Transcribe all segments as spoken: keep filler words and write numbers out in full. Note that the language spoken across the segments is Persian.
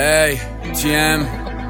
ای تیم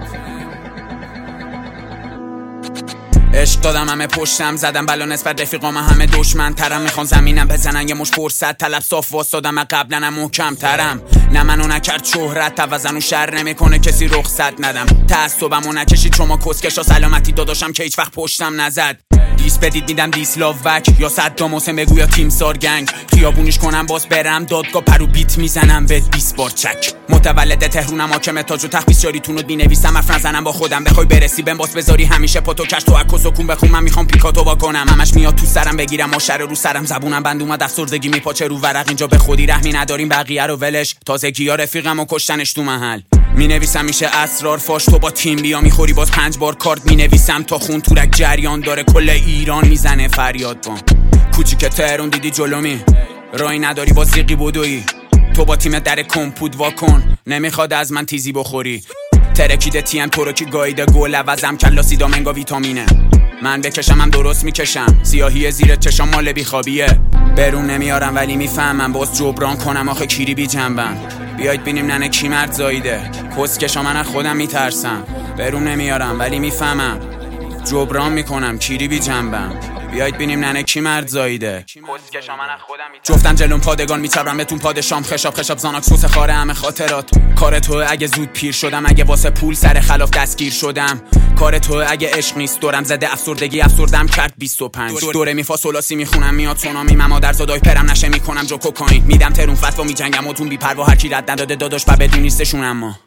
عشق دادم همه پشتم زدم بلا نسبت رفیقام همه دشمن ترم میخوان زمینم بزنن یه مش فرصت طلب صاف واسدادم من قبلا هم محکم ترم نه منو نکرد شهرت توزن و شر نمیکنه کسی رخصت ندم تعصبمو نکشید شما کسکشا سلامتی داداشم که هیچ وقت پشتم نزد دیس بدید میدم دیس لاو بک یا صدام حسین بگو یا تیم سار گنگ خیابونیش کنم باز برم دادگاه پرو بیت میزنم به بیست بار چک متولد تهرونم حاکم تاج و تخت بیسیاریتونو بینویسم حرف نزنم با خودم بخوای برسی بهم باز بذاری همیشه پاتو کش تو عکس و کون بخون من میخوام پیکاتو با کنم همش میاد تو سرم بگیرم ماشر رو سرم زبونم بند اومد افسردگی میپاچه رو ورق اینجا به خودی رحمی نداریم بقیه رو ولش تازگی‌ها رفیقمو کشتنش تو محل مینویسم میشه اسرار فاش تو با تیم بیا میخوری باز پنج بار کارت مینویسم تا خون تورک جریان داره کل ایران میزنه فریاد بام کوچیک تهران دیدی جلومی رای نداری با زیقی بدوی تو با تیم در کمپود واکن نمیخواد از من تیزی بخوری ترکیده تیم تو رو کی گایده گل عوضم کلاسی دامنگا ویتامینه من بکشم هم درست میکشم سیاهی زیر چشام مال بیخوابیه برون نمیارم ولی میفهمم باز جبران کنم آخه کیری بی جنبم بیایید بینیم ننه کی مرد زاییده کسکشا من از خودم میترسم برون نمیارم ولی میفهمم جبران میکنم کیری بی جنبم بیایید بینیم ننه کی مرد زاییده کسکشا من از خودم میترسم جفتم جلوم پادگان میچرم بهتون پادشام خشاب خشاب زاناک سوس خاره همه خاطرات کار تو اگه زود پیر شدم اگه واسه پول سر خلاف دستگیر شدم کار تو اگه عشق نیست دورم زده افسردگی افسردم کرد بیست و پنج دوره میفا سولاسی میخونم میاد سونامی من مادر زادای پرم نشه میکنم جو کوکائین میدم ترون فتوا میجنگم و تون بی پروا هر کی رد نداده داداش با بدون نیستشون اما